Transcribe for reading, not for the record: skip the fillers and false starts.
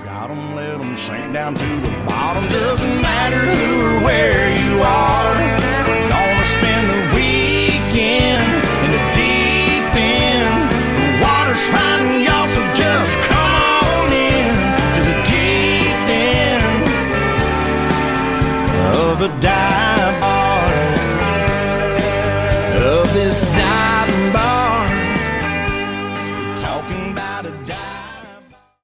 Got 'em, let 'em sink down to the bottom. Doesn't matter who or where you are. We're gonna spend the weekend in the deep end. The water's fine, y'all, so just come on in to the deep end of the dive bar, of this dive